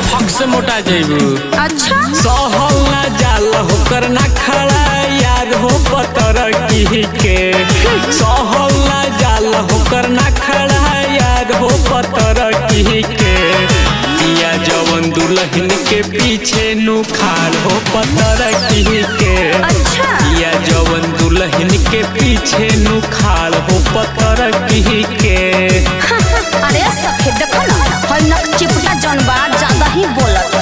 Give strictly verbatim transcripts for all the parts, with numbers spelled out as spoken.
फक से मोटा जेबू। अच्छा सहल ना जाल होकर ना खड़ा यार हो पतर की के। सहल ना जाल होकर ना खड़ा यार हो पतर की के। पिया जवन दुल्हन के पीछे नुखार हो पतर की के। अच्छा पिया जवन दुल्हन के पीछे नुखार हो पतर की के। अरे सखी देखो ना हई नक चिपटा जनबा ज्यादा ही बोलता।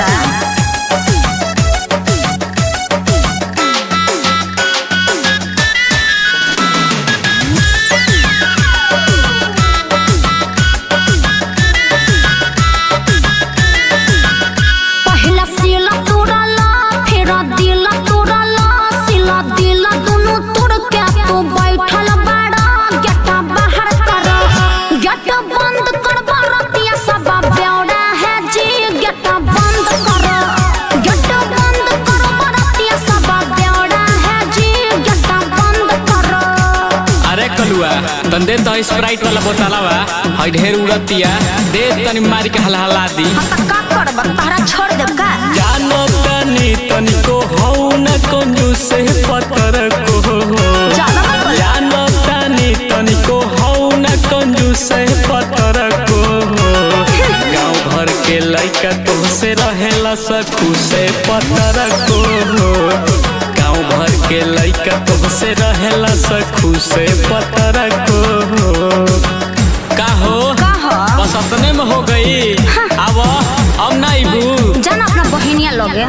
पहला सिला तुरला फिर दिला तुरला सिला दिला दोनों तुर के तू बैठल बड़ा गेटा बाहर कर गेट बंद कर बरतिया सब बेवड़ा है जी गेट बंद कर गेट बंद कर बरतिया सब बेवड़ा है जी गेट बंद कर। अरे कलुआ तन दे तो स्प्राइट वाला बोतला बा हई ढेर उड़तिया दे तनी मारी के हलहला दी। हाँ तो का करब तारा छोड़ देब का। जानो तनी तनिको हौ न कंजूस से पतर को। ज्यादा मत बोल। जानो तनी तनिको हौ न कंजूस से पतर को। गाँव भर के लइका तो से रहेला सखू से पतर को। गाँव भर के लइका तो से रहेला सखू से पतर को। का हो का हो बस अपने में हो गई। अब अब नहीं बू जाना अपना बहिनिया लोगे।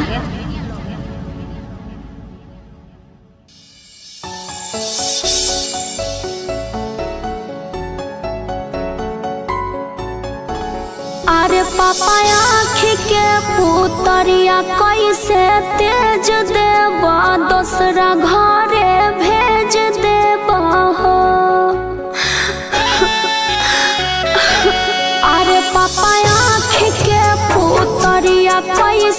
अरे पापा आँखी के पुतरिया कैसे तेज देबा दूसरा घरे भेज देबा हो। अरे पापा आँखी के पुतरिया कैसे